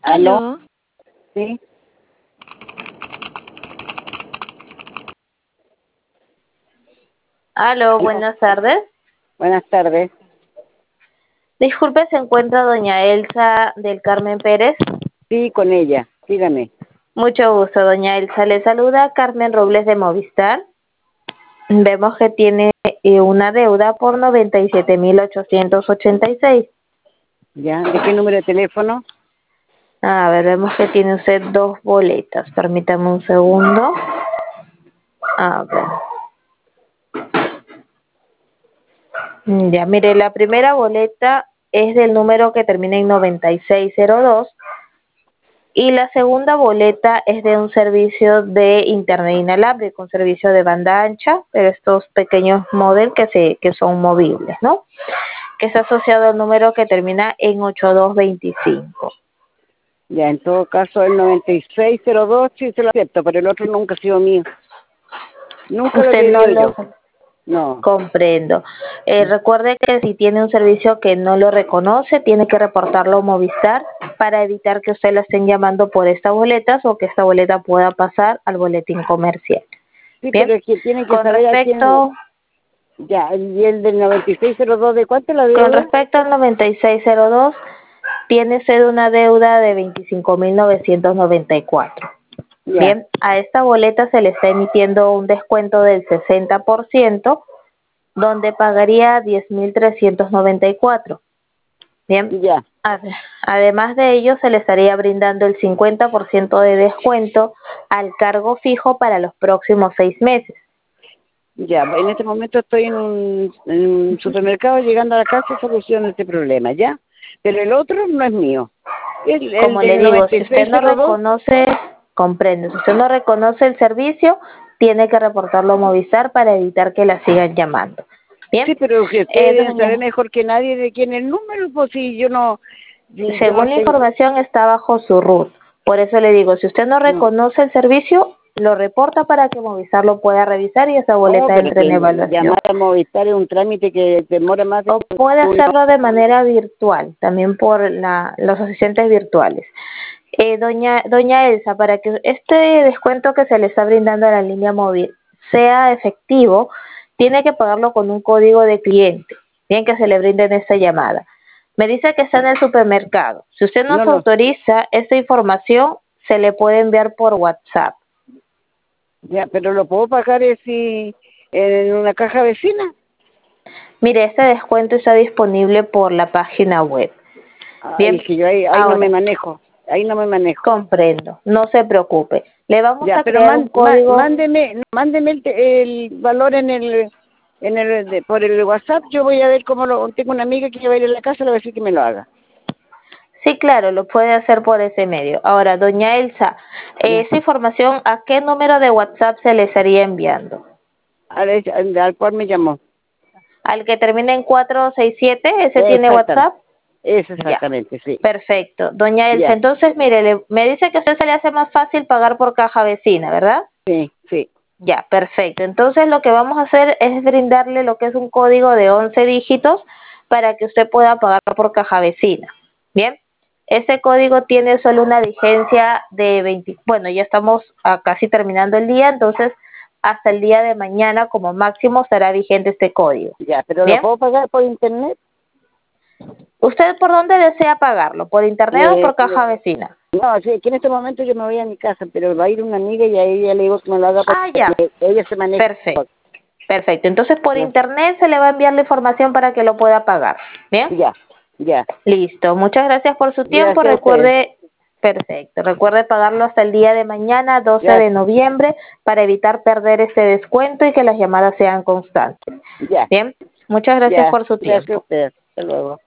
¿Aló? Aló, Sí. aló, ¿Aló? buenas tardes. Buenas tardes. Disculpe, ¿se encuentra doña Elsa del Carmen Pérez? Sí, con ella. Dígame. Mucho gusto, doña Elsa. Le saluda Carmen Robles de Movistar. Vemos que tiene una deuda por 97.886. ¿Ya? ¿De qué número de teléfono? A ver, vemos que tiene usted dos boletas. Permítame un segundo. A ver. Ya, mire, la primera boleta es del número que termina en 9602. Y la segunda boleta es de un servicio de internet inalámbrico, un servicio de banda ancha, pero estos pequeños módems que son movibles, ¿no? Que está asociado al número que termina en 8225. Ya, en todo caso, el 9602 sí se lo acepto, pero el otro nunca ha sido mío. Nunca lo he Usted no pedido yo. lo No. comprendo. Recuerde que si tiene un servicio que no lo reconoce, tiene que reportarlo a Movistar para evitar que usted la estén llamando por estas boletas o que esta boleta pueda pasar al boletín comercial. Sí, Bien, pero es que tiene que con saber a quién... respecto Ya, y el del 9602, ¿de cuánto es la Con deuda? respecto al 9602, tiene usted una deuda de 25.994. Ya, Bien, a esta boleta se le está emitiendo un descuento del 60%, donde pagaría 10.394. Bien, ya, además de ello, se le estaría brindando el 50% de descuento al cargo fijo para los próximos 6 meses. ya. En este momento estoy en un supermercado llegando a la casa y soluciono este problema, ¿ya? Pero el otro no es mío. El Como le del digo, si usted no 9602. reconoce, comprende, si usted no reconoce el servicio, tiene que reportarlo a Movistar para evitar que la sigan llamando. Bien, Sí, pero que ustedes deben saber doña, mejor que nadie de quién es el número, pues si yo no según la tengo, información está bajo su RUT. Por eso le digo, si usted no no. reconoce el servicio, lo reporta para que Movistar lo pueda revisar y esa Oh, boleta pero entre en que evaluación. llamar a Movistar es un trámite que demora más de O puede hacerlo de manera virtual, también por los asistentes virtuales. Doña Elsa, para que este descuento que se le está brindando a la línea móvil sea efectivo, tiene que pagarlo con un código de cliente, bien que se le brinde en esta llamada. Me dice que está en el supermercado. Si usted nos No, no, autoriza, esta información se le puede enviar por WhatsApp. ya, pero lo puedo pagar si en una caja vecina. Mire, este descuento está disponible por la página web. Ay, Bien, que yo ahí no me ahora, manejo, ahí no me manejo. comprendo, no se preocupe. Le vamos Ya, a pero crear un código. mándeme el valor por el WhatsApp. Yo voy a ver tengo una amiga que va a ir a la casa, le voy a decir que me lo haga. Sí, claro, lo puede hacer por ese medio. Ahora, doña Elsa, Ya. esa información, ¿a qué número de WhatsApp se le estaría enviando? Al cual me llamó. ¿Al que termina en 467? ¿Ese tiene Exactamente. WhatsApp? Eso Ya, exactamente, sí. perfecto. Doña Elsa, Ya, entonces, mire, me dice que a usted se le hace más fácil pagar por caja vecina, ¿verdad? sí, sí. Ya, perfecto. Entonces, lo que vamos a hacer es brindarle lo que es un código de 11 dígitos para que usted pueda pagar por caja vecina. Bien, ese código tiene solo una vigencia de 20, bueno, ya estamos casi terminando el día, entonces hasta el día de mañana como máximo estará vigente este código. Ya, pero ¿lo Bien, puedo pagar por internet? ¿usted por dónde desea pagarlo? ¿Por internet o Eh, por caja vecina? no, sí, que en este momento yo me voy a mi casa, pero va a ir una amiga y a ella le digo que me lo haga Ah, porque ya, ella se maneja perfecto. mejor. Perfecto, entonces por Ya, internet se le va a enviar la información para que lo pueda pagar. Bien. ya, ya. Listo, muchas gracias por su tiempo. Gracias a ustedes. Recuerde, perfecto, recuerde pagarlo hasta el día de mañana, 12 de Gracias. noviembre, para evitar perder este descuento y que las llamadas sean constantes. Ya, Bien, muchas gracias ya. por su Gracias a tiempo. ustedes. Hasta luego.